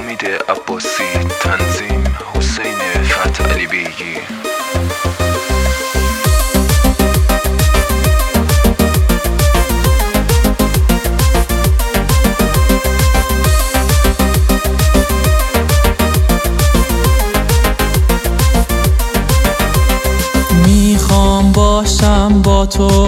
حمید عباسی، تنظیم حسین فتحعلی بیگی. میخوام باشم با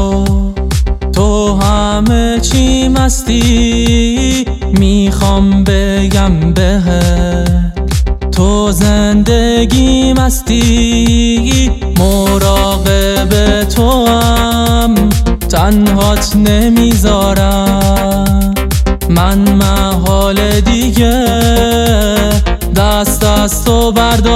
تو همه چی مستی. میخوام بگم بهت تو زندگی مستی. مراقب تو هم تنهات نمیذارم. من محال دیگه دست از تو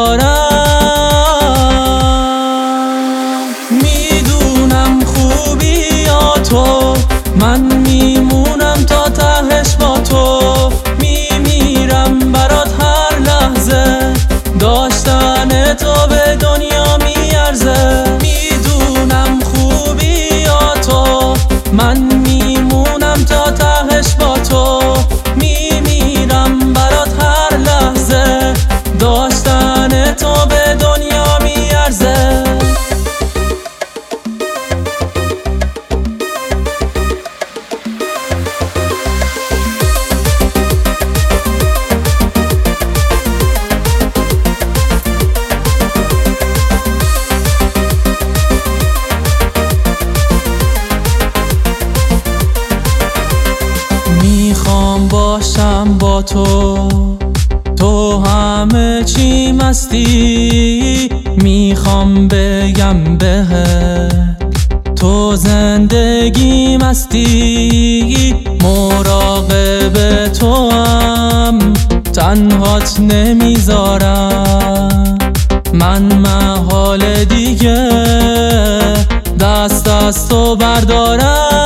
بردارم. میدونم خوبی یا تو، من میمونم تا تهش با تو. میمیرم برات هر لحظه، داشتن تو به دنیا میارزه. میدونم خوبی یا تو، من میمونم تا تهش با تو. میمیرم برات هر لحظه، داشتن تو به دنیا میارزه. میخوام باشم با تو همه چی مستی. میخوام بگم بهت تو زندگی مستی. مراقب تو هم تنهات نمیذارم. من محال دیگه دست از تو بردارم.